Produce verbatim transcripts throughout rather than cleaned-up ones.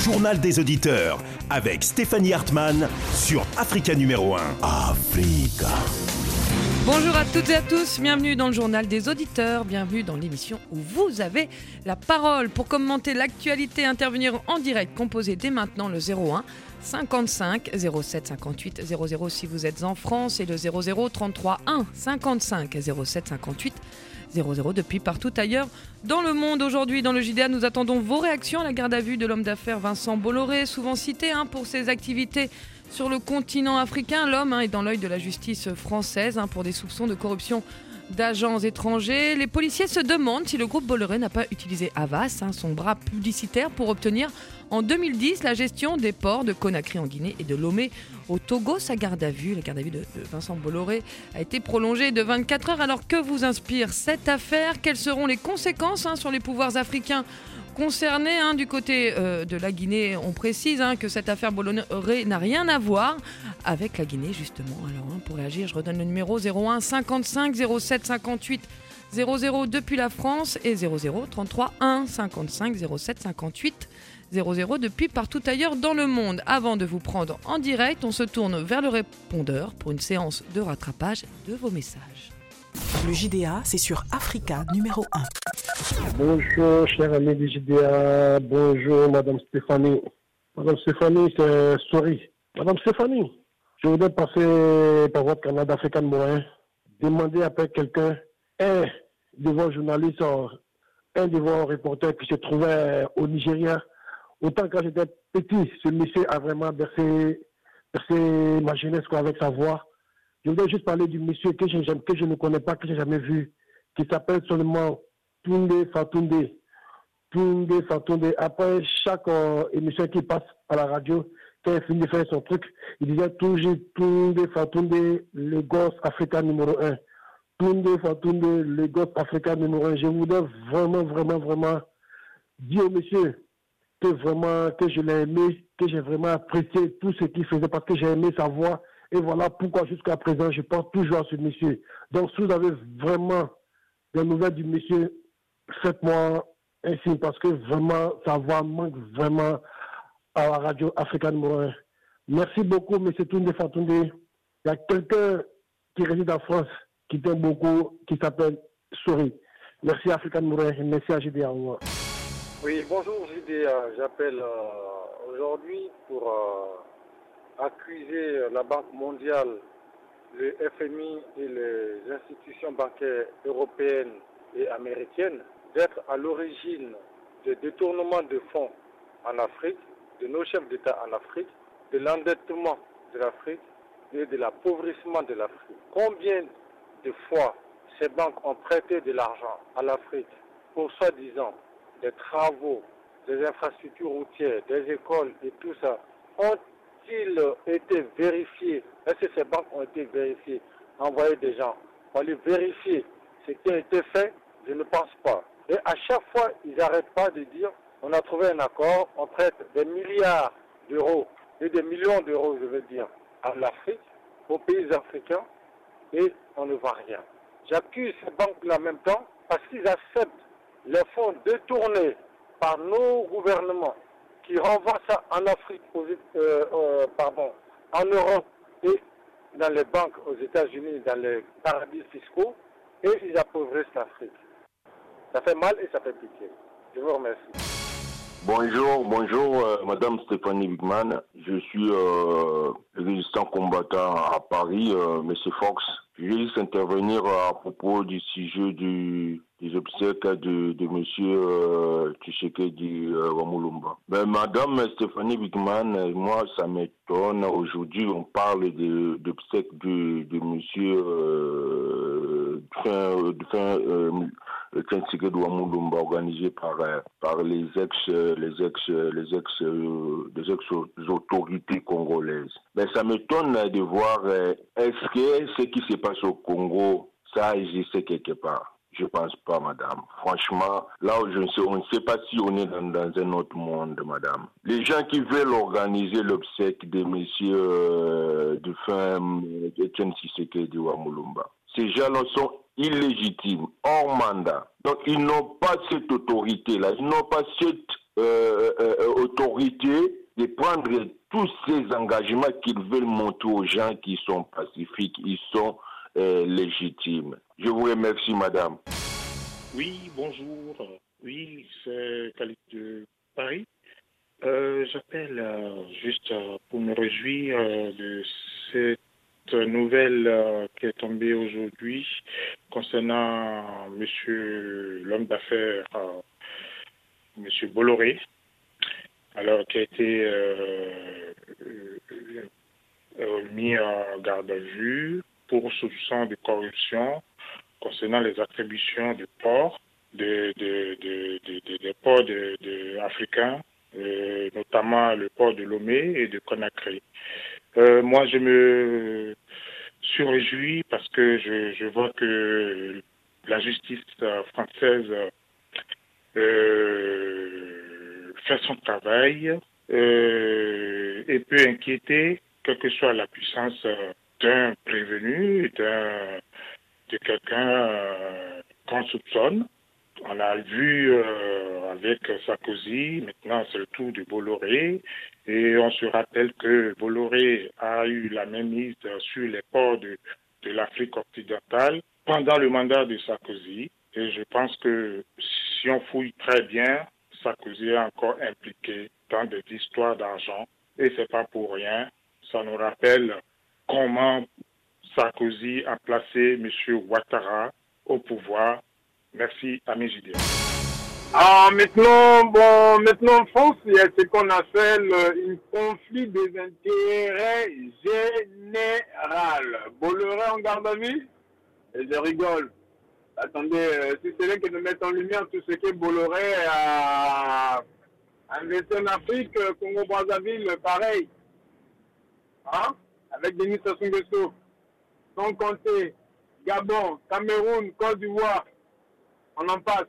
journal des auditeurs avec Stéphanie Hartmann sur Africa numéro un. Africa. Bonjour à toutes et à tous, bienvenue dans le journal des auditeurs, bienvenue dans l'émission où vous avez la parole pour commenter l'actualité, intervenir en direct, composez dès maintenant le zéro un cinquante-cinq zéro sept cinquante-huit zéro zéro si vous êtes en France et le zéro zéro trente-trois un cinquante-cinq zéro sept cinquante-huit zéro zéro depuis partout ailleurs dans le monde. Aujourd'hui dans le J D A, nous attendons vos réactions à la garde à vue de l'homme d'affaires Vincent Bolloré, souvent cité hein, pour ses activités sur le continent africain. L'homme hein, est dans l'œil de la justice française hein, pour des soupçons de corruption d'agents étrangers. Les policiers se demandent si le groupe Bolloré n'a pas utilisé Havas, hein, son bras publicitaire, pour obtenir en deux mille dix la gestion des ports de Conakry en Guinée et de Lomé au Togo. Sa garde à vue, la garde à vue de, de Vincent Bolloré, a été prolongée de vingt-quatre heures. Alors que vous inspire cette affaire ? Quelles seront les conséquences hein, sur les pouvoirs africains concernés hein, du côté euh, de la Guinée? On précise hein, que cette affaire Bolloré n'a rien à voir avec la Guinée justement. Alors hein, pour réagir, je redonne le numéro zéro un cinquante-cinq zéro sept cinquante-huit zéro zéro depuis la France et zéro zéro trente-trois un cinquante-cinq zéro sept cinquante-huit zéro zéro depuis partout ailleurs dans le monde. Avant de vous prendre en direct, on se tourne vers le répondeur pour une séance de rattrapage de vos messages. Le J D A, c'est sur Africa numéro un. Bonjour, cher ami du J D A. Bonjour, Madame Stéphanie. Madame Stéphanie, c'est Sorry. Madame Stéphanie, je voudrais passer par votre canal d'Africa numéro un. Demander après quelqu'un, un de vos journalistes, un de vos reporters qui se trouvait au Nigeria. Autant quand j'étais petit, ce monsieur a vraiment bercé, bercé ma jeunesse quoi, avec sa voix. Je voudrais juste parler du monsieur que je, que je ne connais pas, que je n'ai jamais vu, qui s'appelle seulement Tunde Fatunde. Tunde Fatunde. Après chaque euh, émission qui passe à la radio, quand il finit de faire son truc, il disait toujours Tunde Fatunde, le gosse africain numéro un. Tunde Fatunde, le gosse africain numéro un. Je voudrais vraiment, vraiment, vraiment dire au monsieur que vraiment, que je l'ai aimé, que j'ai vraiment apprécié tout ce qu'il faisait parce que j'ai aimé sa voix. Et voilà pourquoi jusqu'à présent, je pense toujours à ce monsieur. Donc, si vous avez vraiment des nouvelles du monsieur, faites-moi un signe parce que vraiment, sa voix manque vraiment à la radio Africa numéro un. Merci beaucoup, monsieur Tunde Fatunde. Il y a quelqu'un qui réside en France, qui t'aime beaucoup, qui s'appelle Sorry. Merci Africa numéro un. Merci à J D A. Oui, bonjour J D A. J'appelle euh, aujourd'hui pour euh, accuser la Banque mondiale, le F M I et les institutions bancaires européennes et américaines d'être à l'origine des détournements de fonds en Afrique, de nos chefs d'État en Afrique, de l'endettement de l'Afrique et de l'appauvrissement de l'Afrique. Combien de fois ces banques ont prêté de l'argent à l'Afrique pour soi-disant des travaux, des infrastructures routières, des écoles et tout ça, ont-ils été vérifiés? Est-ce que ces banques ont été vérifiées? Envoyer des gens pour aller vérifier ce qui a été fait? Je ne pense pas. Et à chaque fois, ils n'arrêtent pas de dire on a trouvé un accord, on prête des milliards d'euros et des millions d'euros, je veux dire, à l'Afrique, aux pays africains, et on ne voit rien. J'accuse ces banques-là en même temps parce qu'ils acceptent les fonds détournés par nos gouvernements qui renvoient ça en Afrique, aux, euh, euh, pardon, en Europe et dans les banques aux États-Unis, dans les paradis fiscaux, et ils appauvrissent l'Afrique. Ça fait mal et ça fait pitié. Je vous remercie. Bonjour, bonjour, euh, Madame Stéphanie Bigman. Je suis euh, résistant combattant à Paris, euh, Monsieur Fox. Je vais juste intervenir à propos du sujet du, des obsèques de, de Monsieur euh, Tshisekedi euh, Wamulumba. Ben, Madame Stéphanie Bigman, moi, ça m'étonne. Aujourd'hui, on parle de d'obsèques de, de Monsieur euh, fin, fin, euh, Tshisekedi Wamulumba, organisé par par les ex les ex les ex euh, les ex autorités congolaises. Ben, ça m'étonne de voir euh, est-ce que ce qui se passe au Congo, ça existe quelque part. Je pense pas, madame. Franchement, là où je ne sais, on ne sait pas si on est dans, dans un autre monde, madame. Les gens qui veulent organiser l'obsèque de monsieur euh, du fin Etienne Tshisekedi Wamulumba, ces gens-là sont illégitimes, hors mandat. Donc, ils n'ont pas cette autorité-là, ils n'ont pas cette euh, euh, l'autorité de prendre tous ces engagements qu'ils veulent montrer aux gens qui sont pacifiques, ils sont euh, légitimes. Je vous remercie, madame. Oui, bonjour. Oui, c'est Khalid de Paris. Euh, j'appelle euh, juste euh, pour me réjouir euh, de cette nouvelle euh, qui est tombée aujourd'hui concernant monsieur l'homme d'affaires, euh, monsieur Bolloré, alors qui a été euh, euh, mis en garde à vue pour soupçon de corruption concernant les attributions de ports, de, de, de, de, de, des ports de, de africains, euh, notamment le port de Lomé et de Conakry. Euh, moi, je me suis réjoui parce que je, je vois que la justice française euh, fait son travail euh, et peut inquiéter, quelle que soit la puissance d'un prévenu, d'un, de quelqu'un euh, qu'on soupçonne. On a vu euh, avec Sarkozy, maintenant c'est le tour de Bolloré, et on se rappelle que Bolloré a eu la même mise sur les ports de, de l'Afrique occidentale pendant le mandat de Sarkozy, et je pense que si on fouille très bien, Sarkozy est encore impliqué dans des histoires d'argent, et c'est pas pour rien. Ça nous rappelle comment Sarkozy a placé M. Ouattara au pouvoir. Merci, Ami J D A. Ah, maintenant, bon, maintenant en France, il y a ce qu'on appelle un conflit des intérêts général. Bolloré en garde à vue, et je rigole. Attendez, euh, si c'est là que nous mettons en lumière tout ce que Bolloré a investi en Afrique, Congo-Brazzaville, pareil. Hein? Avec Denis Sassou Nguesso. Sans compter Gabon, Cameroun, Côte d'Ivoire. On en passe.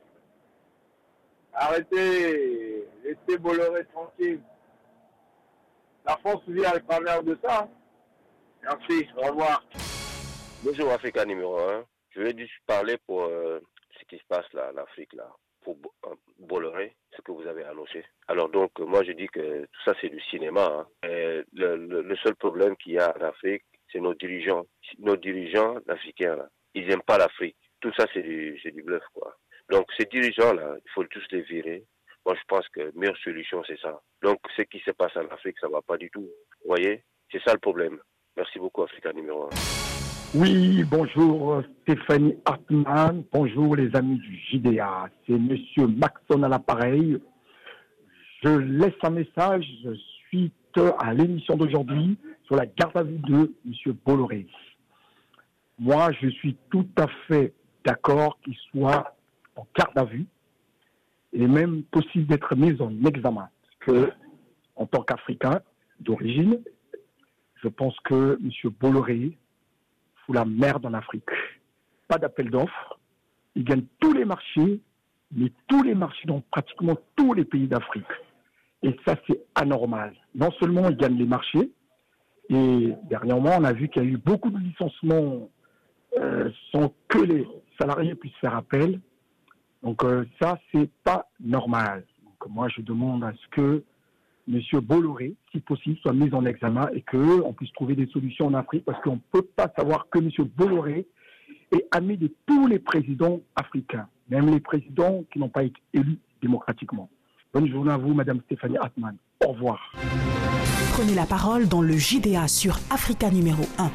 Arrêtez, laissez Bolloré tranquille. La France vit à travers de ça. Merci, au revoir. Bonjour Africa numéro un. Je vais juste parler pour euh, ce qui se passe là, en Afrique, là, pour euh, Bolloré, ce que vous avez annoncé. Alors donc, euh, moi je dis que tout ça c'est du cinéma. Hein. Et le, le, le seul problème qu'il y a en Afrique, c'est nos dirigeants. Nos dirigeants africains, là, ils n'aiment pas l'Afrique. Tout ça, c'est du, c'est du bluff, quoi. Donc, ces dirigeants-là, il faut tous les virer. Moi, je pense que la meilleure solution, c'est ça. Donc, ce qui se passe en Afrique, ça ne va pas du tout. Vous voyez? C'est ça le problème. Merci beaucoup, Africa numéro un. Oui, bonjour Stéphanie Hartmann. Bonjour les amis du J D A. C'est Monsieur Maxon à l'appareil. Je laisse un message suite à l'émission d'aujourd'hui sur la garde à vue de Monsieur Bolloré. Moi, je suis tout à fait d'accord qu'il soit en garde à vue et même possible d'être mis en examen. Parce que, en tant qu'Africain d'origine, je pense que M. Bolloré fout la merde en Afrique. Pas d'appel d'offres. Il gagne tous les marchés, mais tous les marchés dans pratiquement tous les pays d'Afrique. Et ça, c'est anormal. Non seulement il gagne les marchés, et dernièrement, on a vu qu'il y a eu beaucoup de licenciements euh, sans que les salariés puissent faire appel. Donc euh, ça, c'est pas normal. Donc moi, je demande à ce que M. Bolloré, si possible, soit mis en examen et qu'on puisse trouver des solutions en Afrique, parce qu'on ne peut pas savoir que M. Bolloré est ami de tous les présidents africains, même les présidents qui n'ont pas été élus démocratiquement. Bonne journée à vous, Madame Stéphanie Hartmann. Au revoir. Prenez la parole dans le J D A sur Africa numéro un.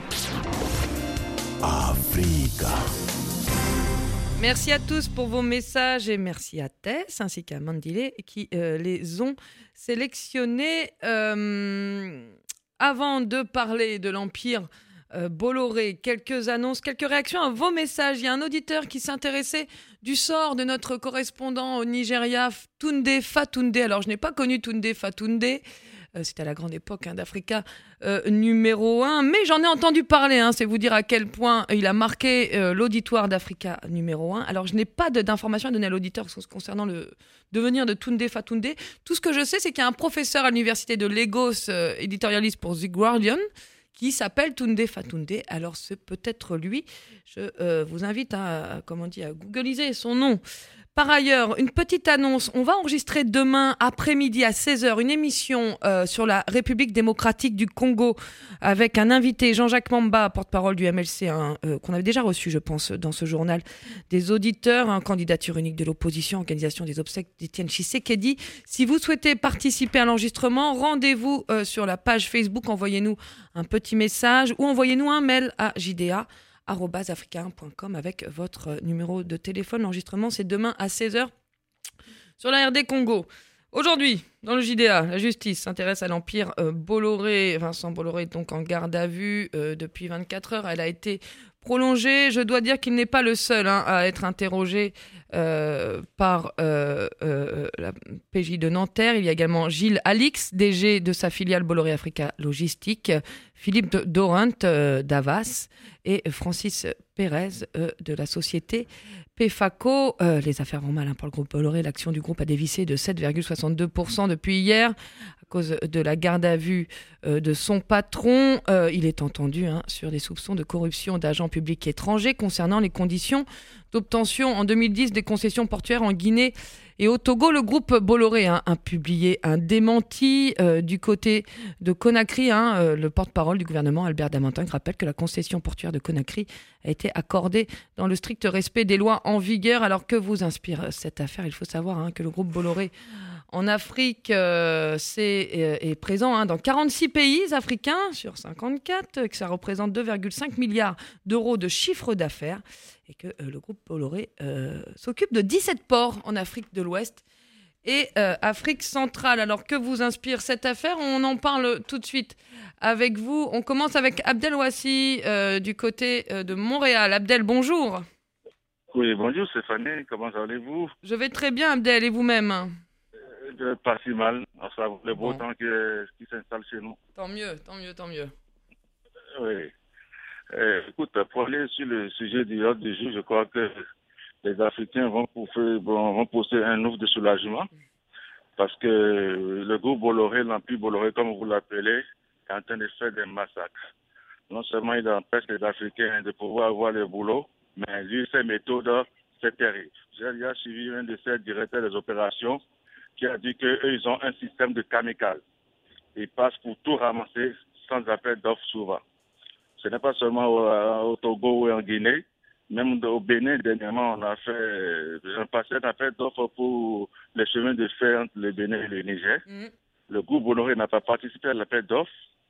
Africa. Merci à tous pour vos messages et merci à Tess ainsi qu'à Mandile qui euh, les ont sélectionnés. Euh, avant de parler de l'Empire euh, Bolloré, quelques annonces, quelques réactions à vos messages. Il y a un auditeur qui s'intéressait du sort de notre correspondant au Nigeria, Tunde Fatunde. Alors, je n'ai pas connu Tunde Fatunde. Euh, c'était à la grande époque hein, d'Africa euh, numéro un, mais j'en ai entendu parler, hein, c'est vous dire à quel point il a marqué euh, l'auditoire d'Africa numéro un. Alors je n'ai pas de, d'informations à donner à l'auditeur concernant le devenir de Tunde Fatunde. Tout ce que je sais, c'est qu'il y a un professeur à l'université de Lagos, euh, éditorialiste pour The Guardian, qui s'appelle Tunde Fatunde. Alors c'est peut-être lui. Je euh, vous invite à, comment on dit, à googliser son nom. Par ailleurs, une petite annonce, on va enregistrer demain après-midi à seize heures une émission euh, sur la République démocratique du Congo avec un invité, Jean-Jacques Mamba, porte-parole du M L C, hein, euh, qu'on avait déjà reçu, je pense, dans ce journal, des auditeurs, hein, candidature unique de l'opposition, organisation des obsèques d'Étienne Tshisekedi. Si vous souhaitez participer à l'enregistrement, rendez-vous euh, sur la page Facebook, envoyez-nous un petit message ou envoyez-nous un mail à j d a arobase africa un point com avec votre numéro de téléphone. L'enregistrement, c'est demain à seize heures sur la R D Congo. Aujourd'hui, dans le J D A, la justice s'intéresse à l'empire euh, Bolloré. Vincent Bolloré est donc en garde à vue euh, depuis vingt-quatre heures. Elle a été prolongée. Je dois dire qu'il n'est pas le seul hein, à être interrogé euh, par euh, euh, la P J de Nanterre. Il y a également Gilles Alix, D G de sa filiale Bolloré Africa Logistique, Philippe Dorant euh, d'Avas et Francis Pérez euh, de la société Pefaco. Euh, les affaires vont mal hein, pour le groupe Bolloré. L'action du groupe a dévissé de sept virgule soixante-deux pour cent depuis hier à cause de la garde à vue euh, de son patron. Euh, il est entendu hein, sur des soupçons de corruption d'agents publics étrangers concernant les conditions d'obtention en deux mille dix des concessions portuaires en Guinée et au Togo. Le groupe Bolloré hein, a publié un démenti euh, du côté de Conakry. Hein, euh, le porte-parole du gouvernement, Albert Damantin, rappelle que la concession portuaire de Conakry a été accordée dans le strict respect des lois en vigueur. Alors que vous inspire cette affaire ? Il faut savoir hein, que le groupe Bolloré en Afrique euh, c'est, euh, est présent hein, dans quarante-six pays africains sur cinquante-quatre, que ça représente deux virgule cinq milliards d'euros de chiffre d'affaires et que euh, le groupe Bolloré euh, s'occupe de dix-sept ports en Afrique de l'Ouest et euh, Afrique centrale. Alors que vous inspire cette affaire ? On en parle tout de suite avec vous. On commence avec Abdel Ouassi euh, du côté euh, de Montréal. Abdel, bonjour. Oui, bonjour Stéphanie, comment allez-vous ? Je vais très bien Abdel, et vous-même ? euh, Pas si mal, enfin, le beau bon. temps qui, qui s'installe chez nous. Tant mieux, tant mieux, tant mieux. Oui. Euh, écoute, pour aller sur le sujet du ordre du jour, je crois que les Africains vont, pousser, vont, vont pousser un ouf de soulagement parce que le groupe Bolloré, l'empire Bolloré, comme vous l'appelez, est en train de faire des massacres. Non seulement il empêche les Africains de pouvoir avoir le boulot, mais lui, ses méthodes, c'est terrible. J'ai déjà suivi un de ses directeurs des opérations qui a dit qu'eux, ils ont un système de kamikaze. Ils passent pour tout ramasser sans appel d'offres souvent. Ce n'est pas seulement au, au Togo ou en Guinée, même au Bénin, dernièrement, on a fait un passé d'appel d'offres pour les chemins de fer entre le Bénin et le Niger. Mmh. Le groupe Bolloré n'a pas participé à l'appel d'offres.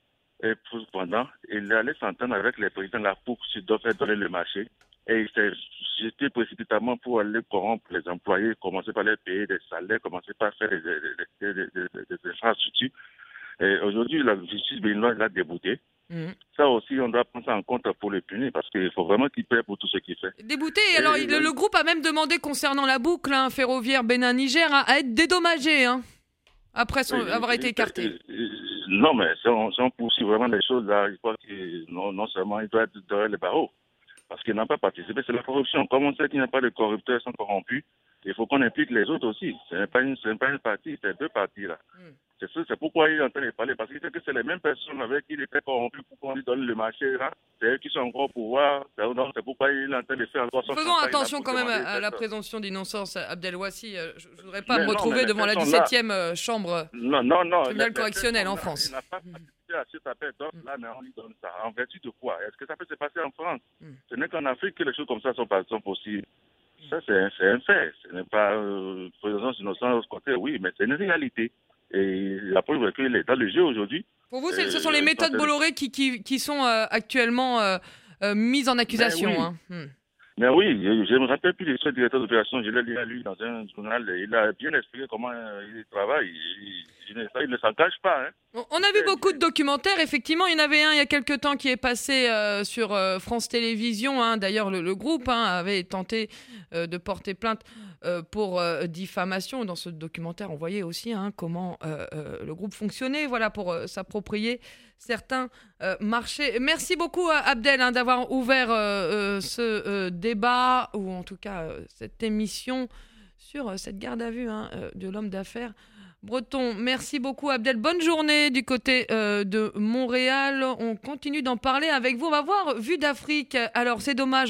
Et cependant, il allait s'entendre avec les présidents de la P O C s'il doit faire donner le marché. Et il s'est jeté précipitamment pour aller corrompre les employés, commencer par les payer des salaires, commencer par faire des, des, des, des, des, des infrastructures. Et aujourd'hui, la justice béninoise l'a débouté. Mmh. Ça aussi, on doit prendre ça en compte pour le punir parce qu'il faut vraiment qu'il paie pour tout ce qu'il fait. Débouté. Et alors, il, le, le groupe a même demandé concernant la boucle hein, ferroviaire Bénin-Niger à, à être dédommagé hein, après son, avoir été écarté. Non, mais si on, si on poursuit vraiment les choses là, je crois que non, non seulement il doit être derrière les barreaux parce qu'il n'a pas participé, c'est la corruption. Comme on sait qu'il n'y a pas de corrupteurs sans corrompus, il faut qu'on implique les autres aussi. Ce n'est pas une, ce n'est pas une partie, c'est deux parties là. Mm. C'est, ça, c'est pourquoi il est en train de parler, parce qu'il sait que c'est les mêmes personnes avec qui il était corrompu pour qu'on lui donne le marché là. C'est eux qui sont encore au pouvoir. C'est, c'est pourquoi il est en train de faire encore son Faisons attention quand même à, à la présomption d'innocence, Abdel Ouassi. Je ne voudrais pas mais me non, retrouver devant la dix-septième là, chambre non, non, non, tribunal correctionnel en France. Il n'a pas participé à cet appel d'offres là, mais on lui donne ça. En vertu de quoi ? Est-ce que ça peut se passer en France ? mm. Ce n'est qu'en Afrique que les choses comme ça sont, sont possibles. Ça, c'est un, c'est un fait. Ce n'est pas euh, présomption d'innocence de côté, oui, mais c'est une réalité. Et la preuve est qu'il est dans le jeu aujourd'hui. Pour vous, c'est, ce sont les méthodes Bolloré qui, qui, qui sont euh, actuellement euh, euh, mises en accusation. Mais oui, hein. hmm. mais oui je, je me rappelle plus de ce directeur d'opération. Je l'ai lu à lui dans un journal. Il a bien expliqué comment euh, il travaille. Il, il, il, il ne s'en cache pas. Hein. On a vu beaucoup de documentaires. Effectivement, il y en avait un il y a quelques temps qui est passé euh, sur euh, France Télévisions. Hein. D'ailleurs, le, le groupe hein, avait tenté euh, de porter plainte euh, pour euh, diffamation. Dans ce documentaire, on voyait aussi hein, comment euh, euh, le groupe fonctionnait voilà, pour euh, s'approprier certains euh, marchés. Merci beaucoup, Abdel, hein, d'avoir ouvert euh, euh, ce euh, débat, ou en tout cas euh, cette émission sur euh, cette garde à vue hein, euh, de l'homme d'affaires breton. Merci beaucoup, Abdel. Bonne journée du côté euh, de Montréal. On continue d'en parler avec vous. On va voir Vue d'Afrique. Alors, c'est dommage.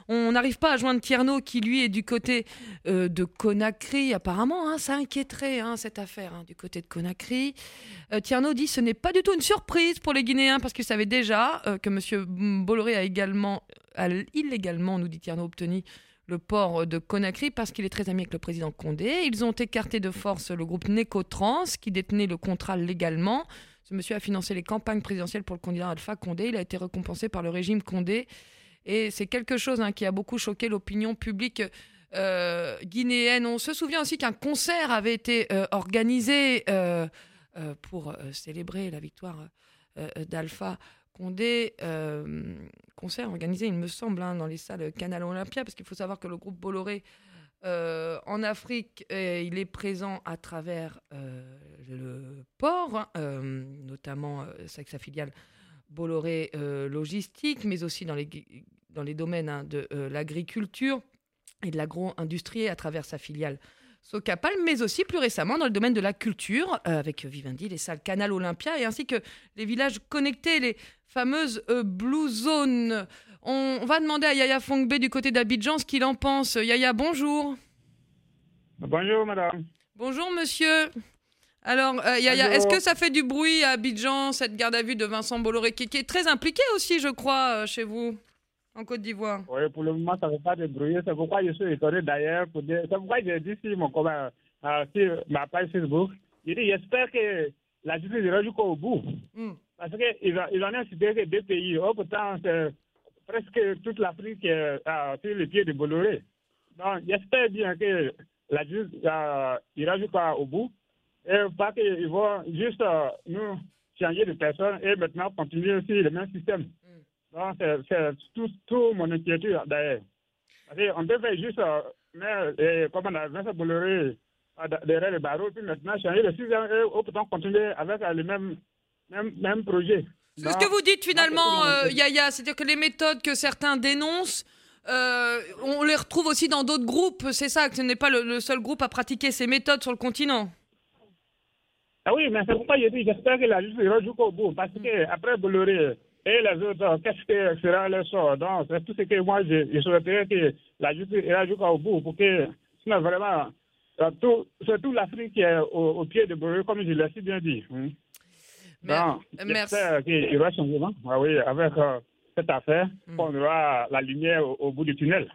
On n'arrive pas à joindre Tierno qui, lui, est du côté euh, de Conakry. Apparemment, hein, ça inquiéterait hein, cette affaire hein, du côté de Conakry. Euh, Tierno dit que ce n'est pas du tout une surprise pour les Guinéens parce qu'ils savaient déjà euh, que M. Bolloré a également, a illégalement, nous dit Tierno, obtenu le port de Conakry parce qu'il est très ami avec le président Condé. Ils ont écarté de force le groupe Necotrans qui détenait le contrat légalement. Ce monsieur a financé les campagnes présidentielles pour le candidat Alpha Condé. Il a été récompensé par le régime Condé. Et c'est quelque chose hein, qui a beaucoup choqué l'opinion publique euh, guinéenne. On se souvient aussi qu'un concert avait été euh, organisé euh, euh, pour euh, célébrer la victoire euh, d'Alpha Condé. Euh, concert organisé, il me semble, hein, dans les salles Canal Olympia, parce qu'il faut savoir que le groupe Bolloré euh, en Afrique, euh, il est présent à travers euh, le port, hein, euh, notamment euh, avec sa filiale Bolloré euh, Logistique, mais aussi dans les, dans les domaines hein, de euh, l'agriculture et de l'agro-industrie à travers sa filiale Socapal, mais aussi plus récemment dans le domaine de la culture, euh, avec Vivendi, les salles Canal Olympia, et ainsi que les villages connectés, les fameuses euh, Blue Zones. On, on va demander à Yaya Fongbe du côté d'Abidjan ce qu'il en pense. Yaya, bonjour. Bonjour, madame. Bonjour, monsieur. Alors, euh, Yaya, Bonjour. est-ce que ça fait du bruit à Abidjan, cette garde à vue de Vincent Bolloré, qui, qui est très impliqué aussi, je crois, euh, chez vous, en Côte d'Ivoire? Oui, pour le moment, ça ne fait pas de bruit. C'est pourquoi je suis étonné d'ailleurs. Pour dire... C'est pourquoi j'ai dit sur, mon, euh, sur ma page Facebook, j'ai dit, j'espère que la justice ira jusqu'au bout. Mm. Parce qu'ils ils en ont cité que deux pays. Oh, pourtant, c'est presque toute l'Afrique euh, sur les pieds de Bolloré. Donc, j'espère bien que la justice euh, ira jusqu'au bout. Et pas qu'ils vont juste euh, nous changer de personne et maintenant continuer aussi le même système. Mm. Donc, c'est, c'est tout, tout mon inquiétude d'ailleurs. On devait juste euh, mettre, et, comme on a Vincent Bolloré euh, derrière le barreau, puis maintenant changer le système et autant continuer avec euh, le même, même, même projet. C'est ce que vous dites finalement, euh, Yaya, c'est-à-dire que les méthodes que certains dénoncent, euh, on les retrouve aussi dans d'autres groupes, c'est ça, que ce n'est pas le, le seul groupe à pratiquer ces méthodes sur le continent. Ah oui, mais c'est pourquoi je dis, j'espère que la justice ira jusqu'au bout, parce qu'après Bolloré et les autres, qu'est-ce que sera leur sort? Donc, c'est tout ce que moi, je, je souhaiterais que la justice ira jusqu'au bout, pour que, sinon vraiment, tout, c'est toute l'Afrique qui est au, au pied de Bolloré, comme je l'ai si bien dit. Hein. Donc, j'espère qu'il y aura changement, ah oui, avec euh, cette affaire, mm. qu'on aura la lumière au, au bout du tunnel.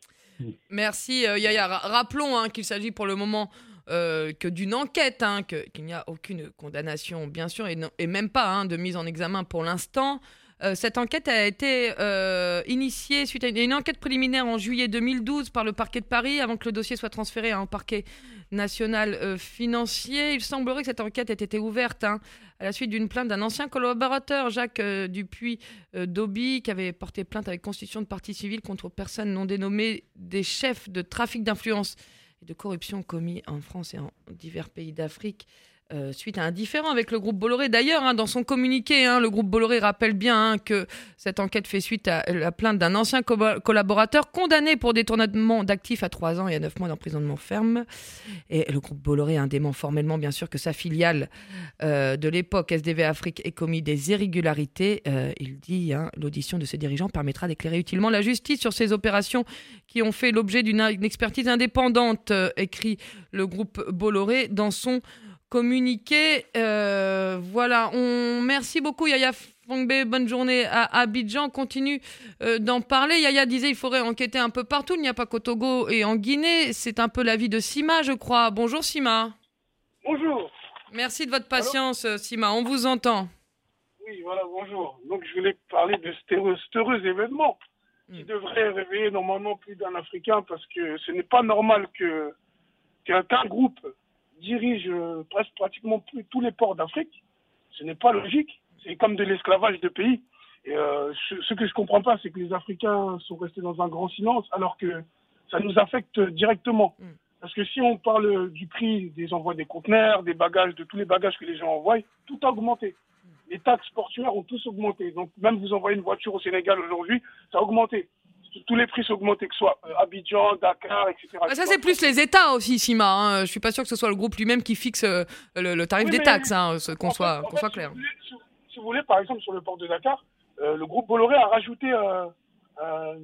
Merci, euh, Yaya. Rappelons hein, qu'il s'agit pour le moment Euh, que d'une enquête, hein, que, qu'il n'y a aucune condamnation, bien sûr, et, non, et même pas hein, de mise en examen pour l'instant. Euh, cette enquête a été euh, initiée suite à une, une enquête préliminaire en juillet deux mille douze par le parquet de Paris, avant que le dossier soit transféré à un parquet national euh, financier. Il semblerait que cette enquête ait été ouverte hein, à la suite d'une plainte d'un ancien collaborateur, Jacques euh, Dupuis-Doby, euh, qui avait porté plainte avec constitution de partie civile contre personnes non dénommées des chefs de trafic d'influence et de corruption commis en France et en divers pays d'Afrique euh, suite à un différend avec le groupe Bolloré. D'ailleurs, hein, dans son communiqué, hein, le groupe Bolloré rappelle bien hein, que cette enquête fait suite à la plainte d'un ancien co- collaborateur condamné pour détournement d'actifs à trois ans et à neuf mois d'emprisonnement ferme. Et le groupe Bolloré hein, dément formellement, bien sûr, que sa filiale euh, de l'époque, S D V Afrique, ait commis des irrégularités. Euh, il dit hein, l'audition de ses dirigeants permettra d'éclairer utilement la justice sur ces opérations qui ont fait l'objet d'une, d'une expertise indépendante, euh, écrit le groupe Bolloré dans son communiqué. Euh, voilà, on merci beaucoup Yaya Fongbe, bonne journée à Abidjan. On continue euh, d'en parler. Yaya disait il faudrait enquêter un peu partout, il n'y a pas qu'au Togo et en Guinée. C'est un peu l'avis de Sima, je crois. Bonjour Sima. Bonjour. Merci de votre patience. Allô Sima, on vous entend. Oui, voilà, bonjour. Donc je voulais parler de cet heureux, cet heureux événement qui mmh. devrait réveiller normalement plus d'un Africain, parce que ce n'est pas normal que qu'un, qu'un groupe dirige euh, presque pratiquement plus tous les ports d'Afrique. Ce n'est pas logique. C'est comme de l'esclavage de pays. Et euh, ce, ce que je ne comprends pas, c'est que les Africains sont restés dans un grand silence, alors que ça nous affecte directement. Mm. Parce que si on parle du prix des envois des conteneurs, des bagages, de tous les bagages que les gens envoient, tout a augmenté. Mm. Les taxes portuaires ont tous augmenté. Donc même vous envoyez une voiture au Sénégal aujourd'hui, ça a augmenté. Tous les prix sont augmentés, que ce soit Abidjan, Dakar, et cetera. Ah, ça, c'est plus les États aussi, Sima. Hein. Je ne suis pas sûr que ce soit le groupe lui-même qui fixe euh, le, le tarif oui, des taxes, hein, qu'on soit, fait, qu'on fait, soit clair. Si vous, voulez, si, si vous voulez, par exemple, sur le port de Dakar, euh, le groupe Bolloré a rajouté euh, euh,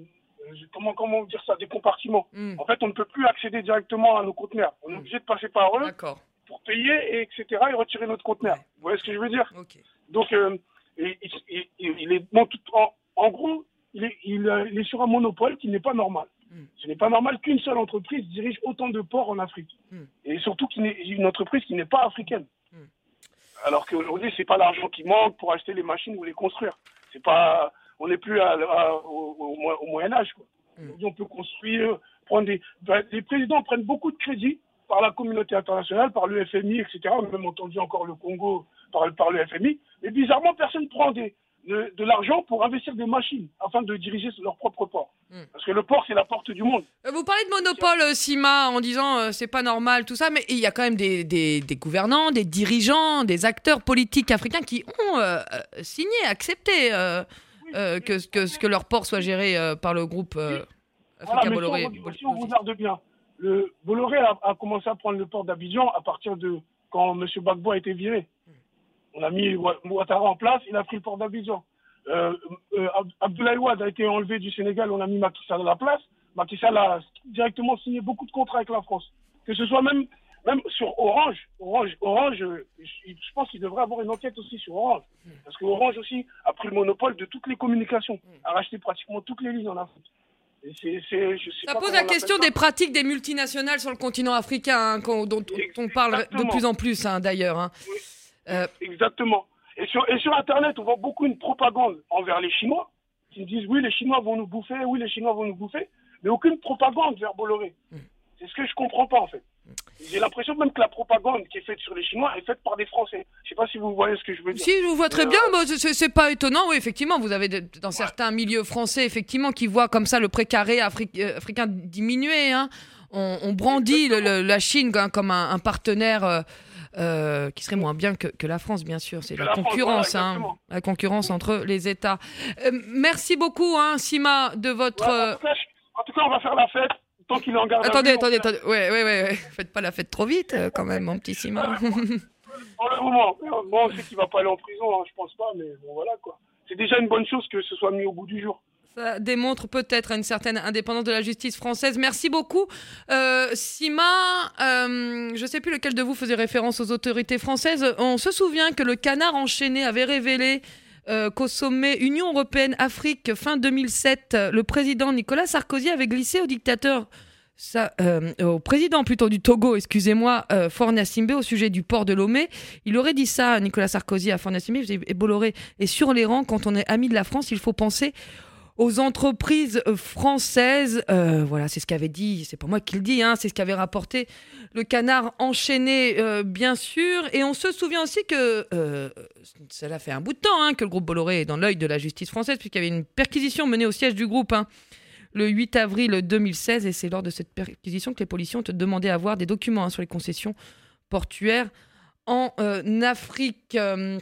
comment, comment dire ça, des compartiments. Mm. En fait, on ne peut plus accéder directement à nos conteneurs. On est obligé de passer par eux D'accord. pour payer, et etc. et retirer notre conteneur. Ouais. Vous voyez ce que je veux dire? Okay. Donc, euh, il, il, il, il est, bon, tout, en, en gros, il est, il, il est sur un monopole qui n'est pas normal. Mm. Ce n'est pas normal qu'une seule entreprise dirige autant de ports en Afrique. Mm. Et surtout qu'il n'est une entreprise qui n'est pas africaine. Mm. Alors qu'aujourd'hui, c'est pas l'argent qui manque pour acheter les machines ou les construire. C'est pas, on n'est plus à, à, au, au, au Moyen-Âge, quoi. Mm. Aujourd'hui, on peut construire, prendre des, les présidents prennent beaucoup de crédits par la communauté internationale, par le F M I, et cetera. On a même entendu encore le Congo par, par le F M I. Et bizarrement, personne ne prend des, de, de l'argent pour investir des machines afin de diriger leur propre port. Mm. Parce que le port, c'est la porte du monde. Vous parlez de monopole, Sima, en disant euh, c'est pas normal, tout ça, mais il y a quand même des, des, des gouvernants, des dirigeants, des acteurs politiques africains qui ont euh, signé, accepté euh, oui, euh, que, que, que leur port soit géré euh, par le groupe euh, oui. Africa voilà, Bolloré. Si on, si on regarde bien, le Bolloré a, a commencé à prendre le port d'Abidjan à partir de quand M. Gbagbo a été viré. On a mis Ouattara en place, il a pris le port d'Abidjan. Euh, euh, Abdoulaye Wade a été enlevé du Sénégal, on a mis Macky Sall à la place. Macky Sall a directement signé beaucoup de contrats avec la France. Que ce soit même, même sur Orange. Orange, Orange je, je pense qu'il devrait avoir une enquête aussi sur Orange. Parce que Orange aussi a pris le monopole de toutes les communications, a racheté pratiquement toutes les lignes en Afrique. C'est, c'est, je sais ça pas pose la question des pratiques des multinationales sur le continent africain, hein, dont, dont on parle Exactement. de plus en plus, hein, d'ailleurs. Hein. Oui. Euh... Exactement. Et sur, et sur Internet, on voit beaucoup une propagande envers les Chinois, qui disent oui, les Chinois vont nous bouffer, oui, les Chinois vont nous bouffer, mais aucune propagande vers Bolloré. Mm. C'est ce que je comprends pas, en fait. J'ai l'impression même que la propagande qui est faite sur les Chinois est faite par des Français. Je sais pas si vous voyez ce que je veux dire. Si, je vous vois très euh... bien, bah, c'est, c'est pas étonnant. Oui, effectivement, vous avez de, dans ouais. certains milieux français, effectivement, qui voient comme ça le précaré Afri- euh, africain diminuer. Hein. On, on brandit le, le, la Chine hein, comme un, un partenaire euh, euh, qui serait moins bien que, que la France, bien sûr. C'est la, la concurrence, France, voilà, hein, la concurrence oui. entre les États. Euh, merci beaucoup, hein, Sima, de votre... Ouais, en, tout cas, en tout cas, on va faire la fête. Tant qu'il est en garde attendez, à vue, attendez, attendez. Ouais, ouais, ouais, ouais. Faites pas la fête trop vite, euh, quand même, mon petit Sima. Pour le moment, bon, on sait qu'il va pas aller en prison, hein, je pense pas, mais bon, voilà, quoi. C'est déjà une bonne chose que ce soit mis au bout du jour. Ça démontre peut-être une certaine indépendance de la justice française. Merci beaucoup. Euh, Sima, euh, je ne sais plus lequel de vous faisait référence aux autorités françaises. On se souvient que le Canard enchaîné avait révélé euh, qu'au sommet Union européenne-Afrique fin deux mille sept, le président Nicolas Sarkozy avait glissé au dictateur, ça, euh, au président plutôt du Togo, excusez-moi, euh, Faure Gnassingbé, au sujet du port de Lomé. Il aurait dit ça, Nicolas Sarkozy, à Faure Gnassingbé, et Bolloré est sur les rangs. Quand on est ami de la France, il faut penser aux entreprises françaises. Euh, voilà, c'est ce qu'avait dit, c'est pas moi qui le dis, hein, c'est ce qu'avait rapporté le Canard enchaîné, euh, bien sûr. Et on se souvient aussi que euh, cela fait un bout de temps hein, que le groupe Bolloré est dans l'œil de la justice française, puisqu'il y avait une perquisition menée au siège du groupe hein, le huit avril deux mille seize. Et c'est lors de cette perquisition que les policiers ont demandé à voir des documents hein, sur les concessions portuaires en euh, Afrique. Euh,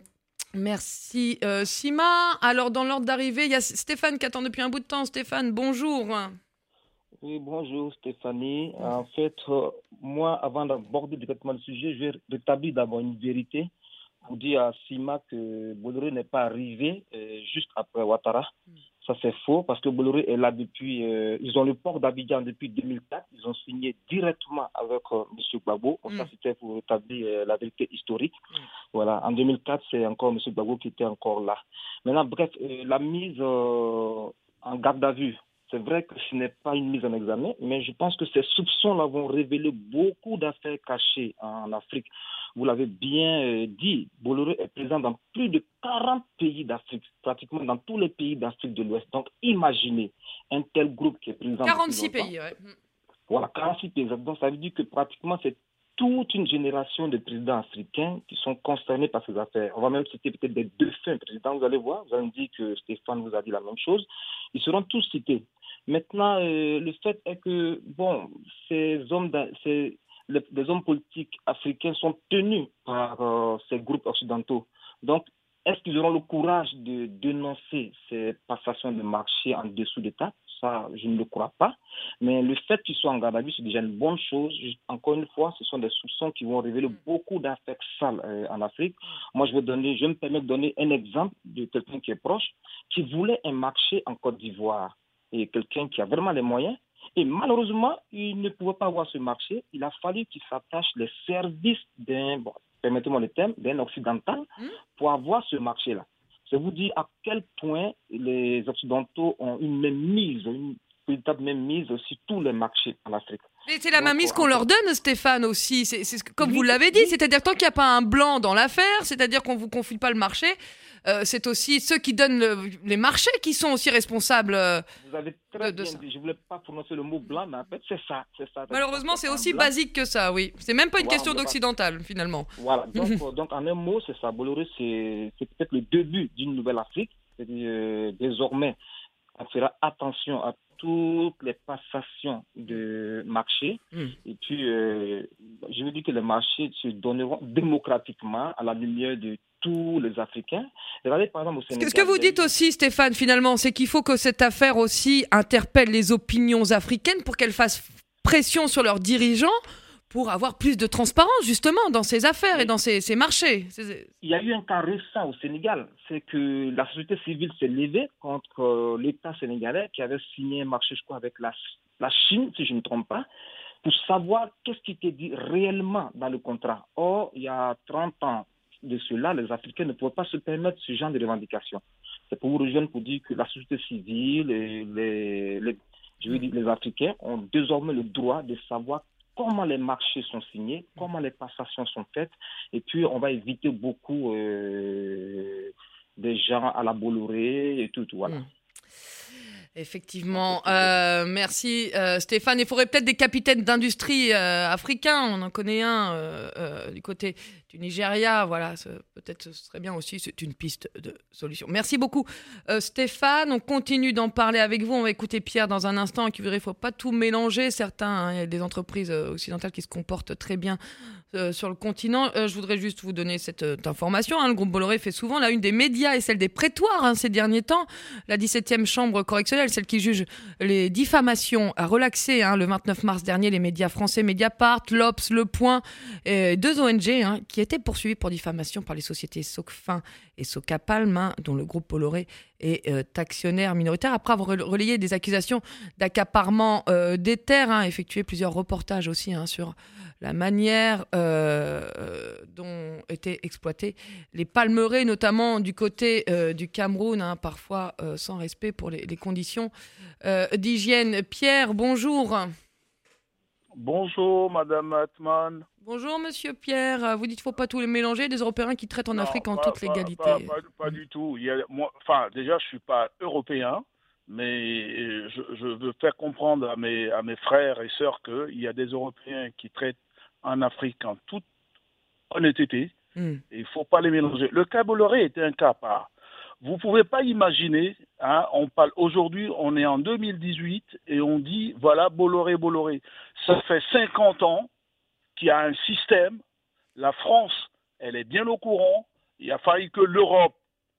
Merci euh, Sima. Alors dans l'ordre d'arrivée, il y a Stéphane qui attend depuis un bout de temps. Stéphane, bonjour. Oui, bonjour Stéphanie. En fait, euh, moi, avant d'aborder directement le sujet, je vais rétablir d'abord une vérité pour dire à Sima que Bolloré n'est pas arrivé euh, juste après Ouattara. Mm. Ça, c'est faux parce que Bolloré est là depuis... Euh, ils ont le port d'Abidjan depuis deux mille quatre. Ils ont signé directement avec euh, M. Gbagbo. Mm. Ça, c'était pour rétablir euh, la vérité historique. Mm. Voilà. En deux mille quatre, c'est encore M. Gbagbo qui était encore là. Maintenant, bref, euh, la mise euh, en garde à vue, c'est vrai que ce n'est pas une mise en examen, mais je pense que ces soupçons-là vont révéler beaucoup d'affaires cachées en Afrique. Vous l'avez bien euh, dit, Bolloré est présent dans plus de quarante pays d'Afrique, pratiquement dans tous les pays d'Afrique de l'Ouest. Donc, imaginez un tel groupe qui est présent. quarante-six pays, oui. Voilà, quarante-six pays. Donc, ça veut dire que pratiquement, c'est toute une génération de présidents africains qui sont concernés par ces affaires. On va même citer peut-être des défunts présidents, vous allez voir. Vous allez me dire que Stéphane vous a dit la même chose. Ils seront tous cités. Maintenant, euh, le fait est que, bon, ces hommes, ces, les, les hommes politiques africains sont tenus par euh, ces groupes occidentaux. Donc, est-ce qu'ils auront le courage de dénoncer ces passations de marché en dessous d'État? Ça, je ne le crois pas. Mais le fait qu'ils soient en garde à vue, c'est déjà une bonne chose. Encore une fois, ce sont des soupçons qui vont révéler beaucoup d'affaires sales euh, en Afrique. Moi, je vais donner, je me permets de donner un exemple de quelqu'un qui est proche, qui voulait un marché en Côte d'Ivoire. et quelqu'un qui a vraiment les moyens. Et malheureusement, il ne pouvait pas avoir ce marché. Il a fallu qu'il s'attache les services d'un, bon, permettez-moi le terme, d'un occidental mmh. pour avoir ce marché-là. Je vous dis à quel point les Occidentaux ont une mainmise, une véritable mainmise sur tous les marchés en Afrique. Mais c'est la mainmise qu'on leur donne, Stéphane, aussi. C'est, c'est comme oui, vous l'avez dit, oui. c'est-à-dire tant qu'il n'y a pas un blanc dans l'affaire, c'est-à-dire qu'on ne vous confie pas le marché, euh, c'est aussi ceux qui donnent le, les marchés qui sont aussi responsables euh, vous avez très de, de bien ça. Dit. Je ne voulais pas prononcer le mot blanc, mais en fait, c'est ça. C'est ça. Malheureusement, c'est, c'est aussi blanc. basique que ça, oui. C'est même pas une voilà, question d'occidental, pas... finalement. Voilà, donc, donc en un mot, c'est ça. Bolloré, c'est, c'est peut-être le début d'une nouvelle Afrique. C'est-à-dire, euh, désormais, on fera attention à toutes les passations de marché. Mm. Et puis, euh, je veux dire que les marchés se donneront démocratiquement à la lumière de tous les Africains. Regardez, par exemple, au Sénégal. Ce que vous dites aussi, Stéphane, finalement, c'est qu'il faut que cette affaire aussi interpelle les opinions africaines pour qu'elles fassent pression sur leurs dirigeants pour avoir plus de transparence, justement, dans ces affaires et dans ces, ces marchés. Il y a eu un cas récent au Sénégal, c'est que la société civile s'est levée contre euh, l'État sénégalais qui avait signé un marché, je crois, avec la, la Chine, si je ne me trompe pas, pour savoir qu'est-ce qui était dit réellement dans le contrat. Or, il y a trente ans de cela, les Africains ne pouvaient pas se permettre ce genre de revendications. C'est pour vous rejoindre pour dire que la société civile et les, les, je veux dire, les Africains ont désormais le droit de savoir comment les marchés sont signés, comment les passations sont faites, et puis on va éviter beaucoup euh, des gens à la Bolloré et tout, tout voilà. Mmh. Effectivement, euh, merci euh, Stéphane. Il faudrait peut-être des capitaines d'industrie euh, africains. On en connaît un euh, euh, du côté du Nigeria. Voilà, ce, peut-être ce serait bien aussi. C'est une piste de solution. Merci beaucoup euh, Stéphane. On continue d'en parler avec vous. On va écouter Pierre dans un instant qui verrait. Il ne faut pas tout mélanger. Certains, hein, il y a des entreprises occidentales qui se comportent très bien euh, sur le continent. Euh, je voudrais juste vous donner cette euh, information. Hein. Le groupe Bolloré fait souvent la une des médias et celle des prétoires hein, ces derniers temps. La dix-septième chambre correctionnelle, celle qui juge les diffamations, a relaxé hein, le vingt-neuf mars dernier les médias français Mediapart, l'Obs, Le Point, et deux O N G hein, qui étaient poursuivis pour diffamation par les sociétés Socfin et Socapalm, hein, dont le groupe Bolloré est euh, actionnaire minoritaire, après avoir relayé des accusations d'accaparement euh, des terres, hein, effectué plusieurs reportages aussi hein, sur la manière euh, dont étaient exploités les palmeraies, notamment du côté euh, du Cameroun, hein, parfois euh, sans respect pour les, les conditions euh, d'hygiène. Pierre, bonjour. Bonjour, Madame Hartmann. Bonjour, Monsieur Pierre. Vous dites qu'il ne faut pas tout les mélanger, des Européens qui traitent en non, Afrique en pas, toute pas, légalité. Pas, pas, pas du tout. Il y a, moi, enfin, déjà, je ne suis pas européen, mais je, je veux faire comprendre à mes, à mes frères et sœurs qu'il y a des Européens qui traitent en Afrique en toute honnêteté. Mm. Et il ne faut pas les mélanger. Le cas Bolloré était un cas à part. Vous ne pouvez pas imaginer, hein, on parle aujourd'hui, on est en deux mille dix-huit et on dit, voilà, Bolloré, Bolloré. Ça fait cinquante ans qu'il y a un système. La France, elle est bien au courant. Il a fallu que l'Europe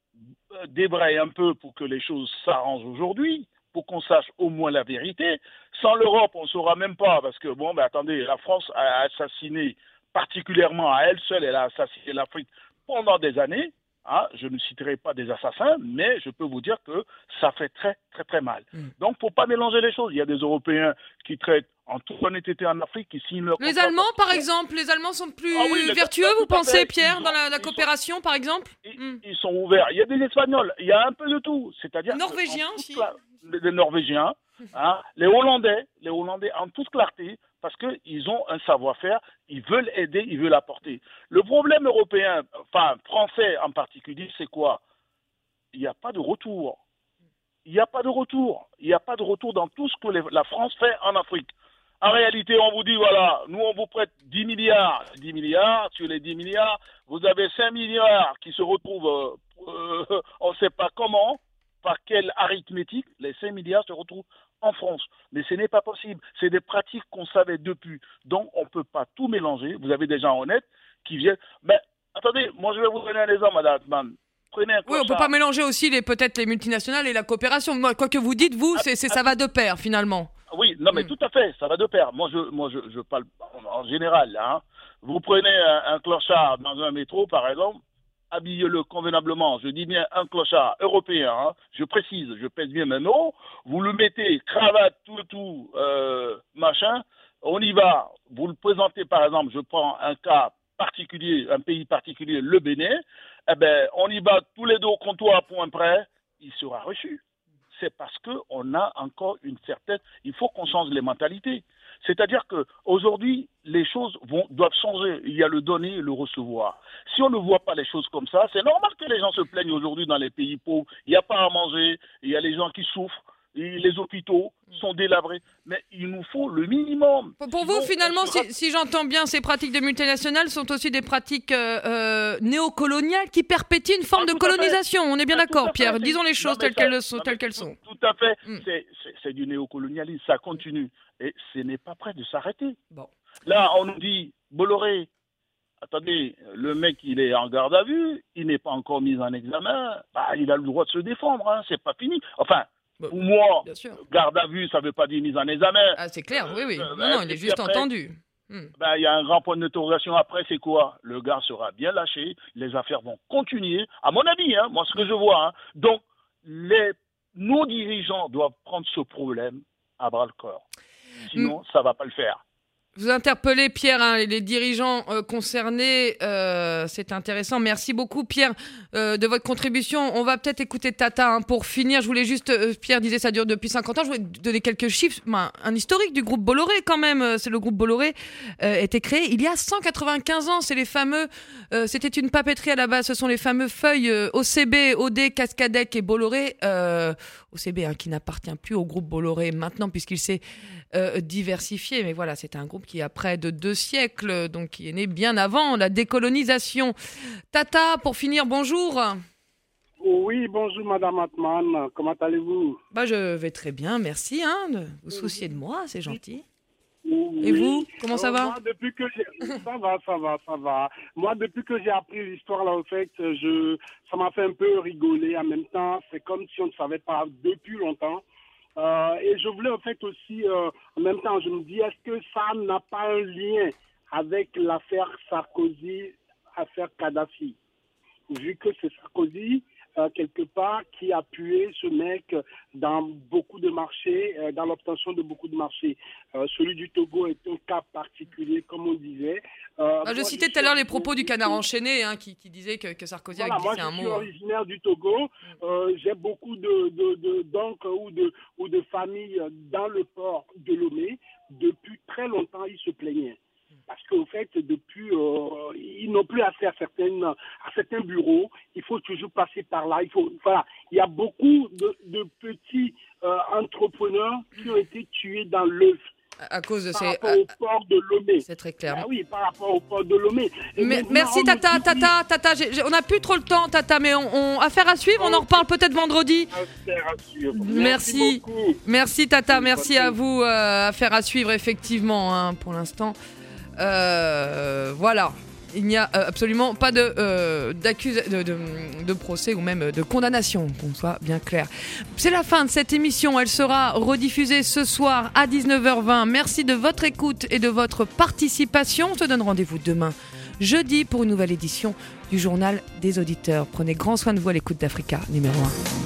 débraye un peu pour que les choses s'arrangent aujourd'hui, pour qu'on sache au moins la vérité. Sans l'Europe, on ne saura même pas, parce que, bon, ben attendez, la France a assassiné, particulièrement à elle seule, elle a assassiné l'Afrique pendant des années. Hein, je ne citerai pas des assassins, mais je peux vous dire que ça fait très, très, très mal. Mm. Donc, il ne faut pas mélanger les choses. Il y a des Européens qui traitent en toute honnêteté en Afrique, qui signent leur Les Allemands, par exemple, les Allemands sont plus ah oui, vertueux, vous pensez, fait. Pierre, ils dans ont, la, la coopération, sont, par exemple ils, mm. ils sont ouverts. Il y a des Espagnols, il y a un peu de tout. C'est-à-dire Norvégiens aussi. La, les, les Norvégiens, hein, les Hollandais, les Hollandais en toute clarté, parce qu'ils ont un savoir-faire, ils veulent aider, ils veulent apporter. Le problème européen, enfin français en particulier, c'est quoi? Il n'y a pas de retour. Il n'y a pas de retour. Il n'y a pas de retour dans tout ce que les, la France fait en Afrique. En réalité, on vous dit, voilà, nous on vous prête dix milliards. dix milliards, sur les dix milliards, vous avez cinq milliards qui se retrouvent, euh, euh, on ne sait pas comment, par quelle arithmétique, les cinq milliards se retrouvent en France. Mais ce n'est pas possible. C'est des pratiques qu'on savait depuis. Donc, on ne peut pas tout mélanger. Vous avez des gens honnêtes qui viennent... Mais, attendez, moi je vais vous donner un exemple, Madame Hartmann. Prenez un oui, on ne peut pas mélanger aussi les, peut-être les multinationales et la coopération. Moi, quoi que vous dites, vous, c'est, c'est, ça va de pair, finalement. Oui, non, mais mm. tout à fait, ça va de pair. Moi, je, moi, je, je parle en général. Hein. Vous prenez un, un clochard dans un métro, par exemple, habillez-le convenablement. Je dis bien un clochard européen, hein, je précise, je pèse bien mes mots. Vous le mettez, cravate, tout, tout, euh, machin. On y va. Vous le présentez, par exemple, je prends un cas particulier, un pays particulier, le Bénin. Eh ben, on y va tous les deux au comptoir pour un prêt. Il sera reçu. C'est parce qu'on a encore une certaine... Il faut qu'on change les mentalités. C'est-à-dire qu'aujourd'hui, les choses vont, doivent changer. Il y a le donner et le recevoir. Si on ne voit pas les choses comme ça, c'est normal que les gens se plaignent aujourd'hui dans les pays pauvres. Il n'y a pas à manger, il y a les gens qui souffrent, et les hôpitaux sont délabrés. Mais il nous faut le minimum. Pour, pour vous, finalement, sera... si, si j'entends bien, ces pratiques de multinationales sont aussi des pratiques euh, euh, néocoloniales qui perpétuent une forme ah, de colonisation. On est bien ah, d'accord, Pierre. Disons les choses non, telles, ça, qu'elles sont, telles qu'elles sont. Tout à fait. Mm. C'est, c'est, c'est du néocolonialisme. Ça continue. Et ce n'est pas prêt de s'arrêter. Bon. Là, on nous dit, Bolloré, attendez, le mec, il est en garde à vue, il n'est pas encore mis en examen, bah, il a le droit de se défendre, hein, c'est pas fini. Enfin, bon, pour moi, garde à vue, ça ne veut pas dire mise en examen. Ah, c'est clair, oui, oui. Euh, non, non, il est juste après, entendu. Hmm. Ben, il y a un grand point d'interrogation après, c'est quoi? Le gars sera bien lâché, les affaires vont continuer, à mon avis, hein, moi, ce que je vois. Hein. Donc, les, nos dirigeants doivent prendre ce problème à bras-le-corps. Sinon, hmm. ça ne va pas le faire. Vous interpellez, Pierre, hein, les dirigeants euh, concernés. Euh, c'est intéressant. Merci beaucoup, Pierre, euh, de votre contribution. On va peut-être écouter Tata hein, pour finir. Je voulais juste... Euh, Pierre disait ça dure depuis cinquante ans. Je voulais donner quelques chiffres. Ben, un historique du groupe Bolloré, quand même. C'est le groupe Bolloré euh, été créé il y a cent quatre-vingt-quinze ans. C'est les fameux... Euh, c'était une papeterie à la base. Ce sont les fameux feuilles euh, O C B, O D, Cascadec et Bolloré. Euh, O C B hein, qui n'appartient plus au groupe Bolloré maintenant puisqu'il s'est euh, diversifié. Mais voilà, c'est un groupe qui a près de deux siècles, donc qui est né bien avant la décolonisation. Tata, pour finir, bonjour. Oui, bonjour Madame Hartmann, comment allez-vous? Bah, je vais très bien, merci hein, de vous soucier de moi, c'est gentil. Oui. Et vous, comment ça va? Moi, depuis que j'ai... Ça va, ça va, ça va. Moi, depuis que j'ai appris l'histoire, là, au fait, je... ça m'a fait un peu rigoler. En même temps, c'est comme si on ne savait pas depuis longtemps. Euh, et je voulais en fait aussi, euh, en même temps, je me dis, est-ce que ça n'a pas un lien avec l'affaire Sarkozy, affaire Kadhafi? Vu que c'est Sarkozy, euh, quelque part, qui a appuyé ce mec dans beaucoup de marchés, euh, dans l'obtention de beaucoup de marchés. Euh, celui du Togo est un cas particulier, comme on disait. Euh, ah, je moi, citais tout à l'heure les propos du Canard enchaîné, hein, qui, qui disait que, que Sarkozy voilà, avait glissé un mot. Moi, je suis originaire du Togo. Euh, j'ai beaucoup de, de, de, d'oncles ou de, ou de familles dans le port de Lomé. Depuis très longtemps, ils se plaignaient. Parce qu'au fait, depuis, euh, ils n'ont plus accès à, certaines, à certains bureaux. Il faut toujours passer par là. Il faut, voilà. Il y a beaucoup de, de petits euh, entrepreneurs qui ont été tués dans l'œuf. À cause de par ces... rapport au port de Lomé. C'est très clair. Ah oui, par rapport au port de Lomé. Mais, merci Tata, Tata, Tata. J'ai, j'ai, on n'a plus trop le temps, Tata, mais on, on affaire à suivre. On en reparle peut-être vendredi. Affaire à suivre. Merci, merci beaucoup. Merci Tata, merci à vous. Euh, affaire à suivre effectivement, hein, pour l'instant. Euh, voilà. Il n'y a euh, absolument pas de, euh, d'accus- de, de, de procès ou même de condamnation, qu'on soit bien clair. C'est la fin de cette émission. Elle sera rediffusée ce soir à dix-neuf heures vingt. Merci de votre écoute et de votre participation. On se donne rendez-vous demain, jeudi, pour une nouvelle édition du Journal des auditeurs. Prenez grand soin de vous à l'écoute d'Africa numéro un.